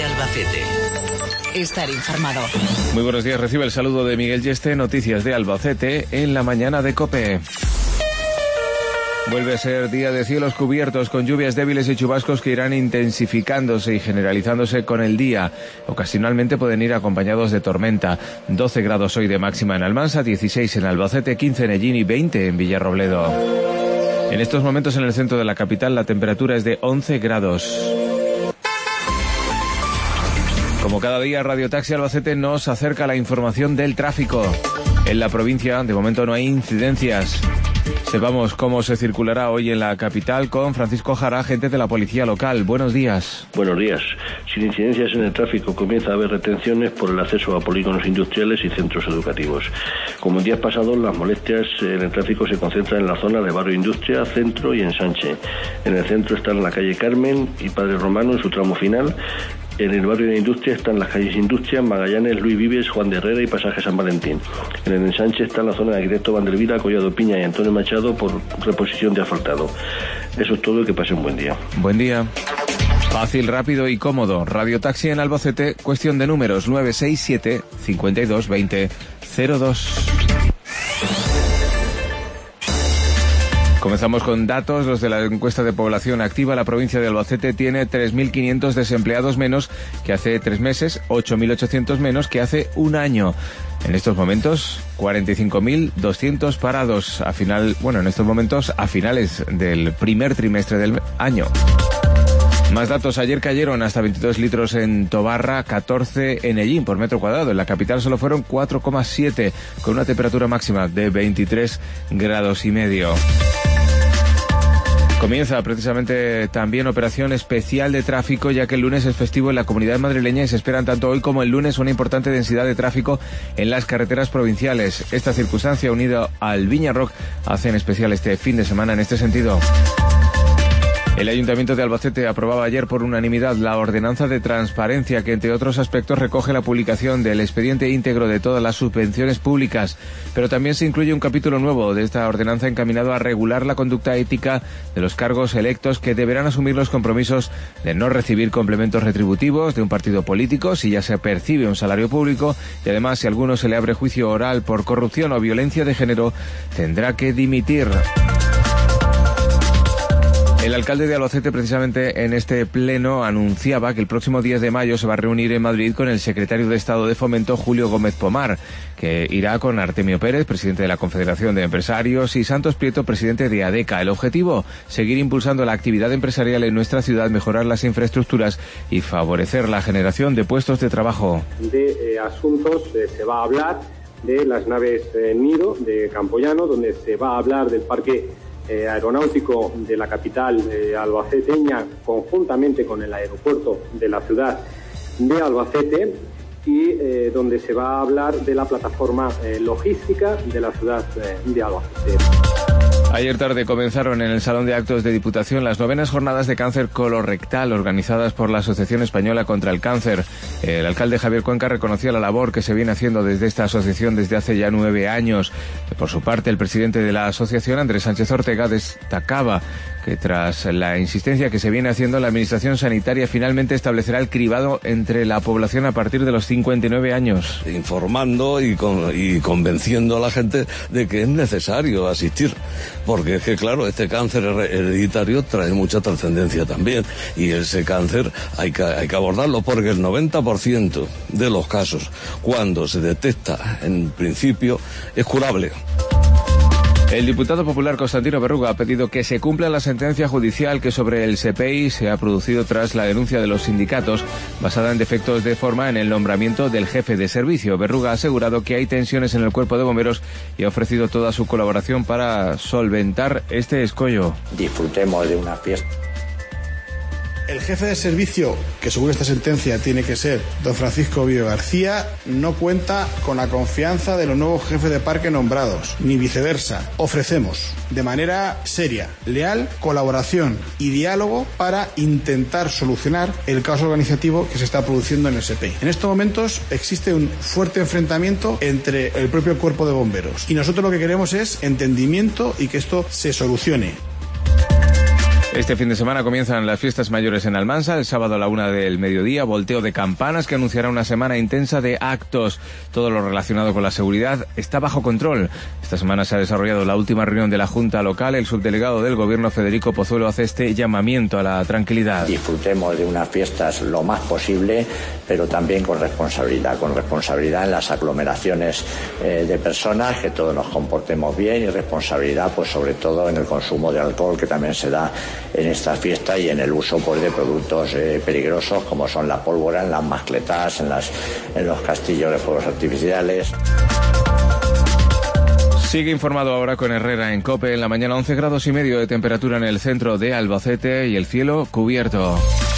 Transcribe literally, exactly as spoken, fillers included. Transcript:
de Albacete. Estar informado. Muy buenos días, recibe el saludo de Miguel Yeste, noticias de Albacete en la mañana de COPE. Vuelve a ser día de cielos cubiertos con lluvias débiles y chubascos que irán intensificándose y generalizándose con el día. Ocasionalmente pueden ir acompañados de tormenta. doce grados hoy de máxima en Almansa, dieciséis en Albacete, quince en Ellín y veinte en Villarrobledo. En estos momentos en el centro de la capital la temperatura es de once grados. Como cada día, Radio Taxi Albacete nos acerca la información del tráfico. En la provincia, de momento, no hay incidencias. Sepamos cómo se circulará hoy en la capital con Francisco Jara, agente de la policía local. Buenos días. Buenos días. Sin incidencias en el tráfico, comienza a haber retenciones por el acceso a polígonos industriales y centros educativos. Como en días pasados, las molestias en el tráfico se concentran en la zona de Barrio Industria, Centro y Ensanche. En el centro están la calle Carmen y Padre Romano en su tramo final. En el barrio de Industria están las calles Industria, Magallanes, Luis Vives, Juan de Herrera y Pasaje San Valentín. En el ensanche está la zona de Arquitecto Vandervila, Collado Piña y Antonio Machado por reposición de asfaltado. Eso es todo y que pase un buen día. Buen día. Fácil, rápido y cómodo. Radio Taxi en Albacete, cuestión de números nueve seis siete, cinco dos dos cero cero dos. Comenzamos con datos, los de la encuesta de población activa. La provincia de Albacete tiene tres mil quinientos desempleados menos que hace tres meses, ocho mil ochocientos menos que hace un año. En estos momentos, cuarenta y cinco mil doscientos parados. A final, bueno, en estos momentos, a finales del primer trimestre del año. Más datos, ayer cayeron hasta veintidós litros en Tobarra, catorce en Ellín por metro cuadrado. En la capital solo fueron cuatro coma siete, con una temperatura máxima de veintitrés grados y medio. Comienza precisamente también operación especial de tráfico, ya que el lunes es festivo en la comunidad madrileña y se esperan tanto hoy como el lunes una importante densidad de tráfico en las carreteras provinciales. Esta circunstancia, unida al Viña Rock, hacen especial este fin de semana en este sentido. El Ayuntamiento de Albacete aprobaba ayer por unanimidad la ordenanza de transparencia que, entre otros aspectos, recoge la publicación del expediente íntegro de todas las subvenciones públicas. Pero también se incluye un capítulo nuevo de esta ordenanza encaminado a regular la conducta ética de los cargos electos, que deberán asumir los compromisos de no recibir complementos retributivos de un partido político si ya se percibe un salario público, y además, si a alguno se le abre juicio oral por corrupción o violencia de género, tendrá que dimitir. El alcalde de Albacete, precisamente en este pleno, anunciaba que el próximo diez de mayo se va a reunir en Madrid con el secretario de Estado de Fomento, Julio Gómez Pomar, que irá con Artemio Pérez, presidente de la Confederación de Empresarios, y Santos Prieto, presidente de ADECA. El objetivo, seguir impulsando la actividad empresarial en nuestra ciudad, mejorar las infraestructuras y favorecer la generación de puestos de trabajo. De eh, asuntos eh, se va a hablar de las naves eh, Nido de Campoyano, donde se va a hablar del parque Eh, aeronáutico de la capital eh, albaceteña, conjuntamente con el aeropuerto de la ciudad de Albacete, y eh, donde se va a hablar de la plataforma eh, logística de la ciudad eh, de Albacete. Ayer tarde comenzaron en el Salón de Actos de Diputación las novenas jornadas de cáncer colorectal organizadas por la Asociación Española contra el Cáncer. El alcalde Javier Cuenca reconocía la labor que se viene haciendo desde esta asociación desde hace ya nueve años. Por su parte, el presidente de la asociación, Andrés Sánchez Ortega, destacaba que tras la insistencia que se viene haciendo, la Administración Sanitaria finalmente establecerá el cribado entre la población a partir de los cincuenta y nueve años. Informando y, con, y convenciendo a la gente de que es necesario asistir, porque es que, claro, este cáncer hereditario trae mucha trascendencia también, y ese cáncer hay que, hay que abordarlo, porque el noventa por ciento de los casos, cuando se detecta en principio, es curable. El diputado popular Constantino Berruga ha pedido que se cumpla la sentencia judicial que sobre el S E P I se ha producido tras la denuncia de los sindicatos basada en defectos de forma en el nombramiento del jefe de servicio. Berruga ha asegurado que hay tensiones en el cuerpo de bomberos y ha ofrecido toda su colaboración para solventar este escollo. Disfrutemos de una fiesta. El jefe de servicio, que según esta sentencia tiene que ser don Francisco Vío García, no cuenta con la confianza de los nuevos jefes de parque nombrados, ni viceversa. Ofrecemos, de manera seria, leal, colaboración y diálogo para intentar solucionar el caos organizativo que se está produciendo en el S E P I. En estos momentos existe un fuerte enfrentamiento entre el propio cuerpo de bomberos y nosotros lo que queremos es entendimiento y que esto se solucione. Este fin de semana comienzan las fiestas mayores en Almansa, el sábado a la una del mediodía, volteo de campanas que anunciará una semana intensa de actos. Todo lo relacionado con la seguridad está bajo control. Esta semana se ha desarrollado la última reunión de la Junta Local. El subdelegado del Gobierno, Federico Pozuelo, hace este llamamiento a la tranquilidad. Disfrutemos de unas fiestas lo más posible, pero también con responsabilidad, con responsabilidad en las aglomeraciones eh, de personas, que todos nos comportemos bien, y responsabilidad pues sobre todo en el consumo de alcohol, que también se da en esta fiesta, y en el uso pues de productos eh, peligrosos como son la pólvora, en las mascletas, en, las, en los castillos de fuegos artificiales. Sigue informado ahora con Herrera en COPE. En la mañana once grados y medio de temperatura en el centro de Albacete y el cielo cubierto.